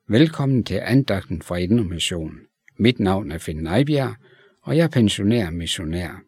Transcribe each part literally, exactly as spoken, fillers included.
Velkommen til andagten fra Indre Mission. Mit navn er Finn Eibjerg, og jeg er pensionær missionær.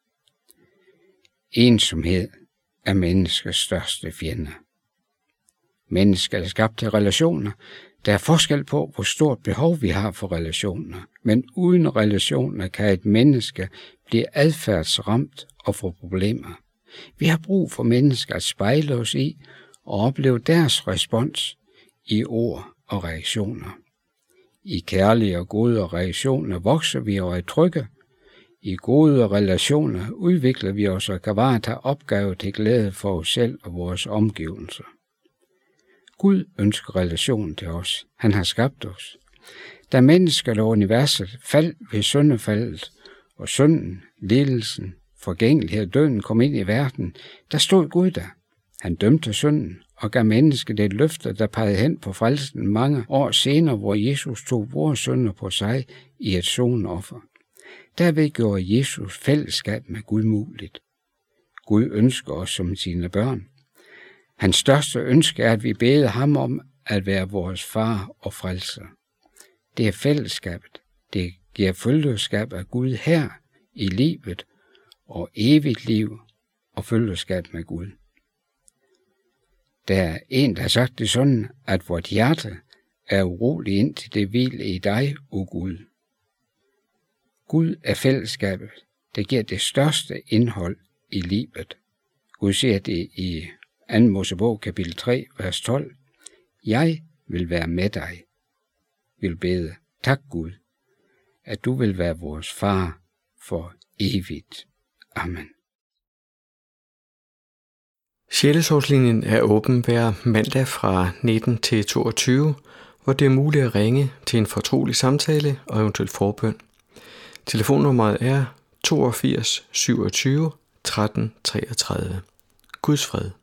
Ensomhed er menneskets største fjende. Mennesket er skabt til relationer. Der er forskel på, hvor stort behov vi har for relationer, men uden relationer kan et menneske blive adfærdsramt og få problemer. Vi har brug for mennesker at spejle os i og opleve deres respons i ord og reaktioner. I kærlige og gode reaktioner vokser vi og er trygge. I gode relationer udvikler vi os og kan varetage opgaver til glæde for os selv og vores omgivelser. Gud ønsker relation til os. Han har skabt os. Da mennesket og universet faldt ved syndefaldet, og synden, lidelsen, forgængelighed og døden kom ind i verden, der stod Gud der. Han dømte synden og gav mennesket et løfte, der pegede hen på frelsen mange år senere, hvor Jesus tog vores synder på sig i et sonoffer. Derved gjorde Jesus fællesskab med Gud muligt. Gud ønsker os som sine børn. Hans største ønske er, at vi beder ham om at være vores far og frelser. Det er fællesskabet. Det giver følgeskab af Gud her i livet og evigt liv og følgeskab med Gud. Der er en, der har sagt det sådan, at vort hjerte er urolig indtil det hviler i dig, o Gud. Gud er fællesskabet, der giver det største indhold i livet. Gud siger det i anden Mosebog kapitel tre, vers tolv. Jeg vil være med dig. Vil bede, tak Gud, at du vil være vores far for evigt. Amen. Sjælessorgslinjen er åben hver mandag fra nitten til toogtyve, hvor det er muligt at ringe til en fortrolig samtale og eventuelt forbøn. Telefonnummeret er toogfirs syvogtyve tretten treogtredive. Guds fred.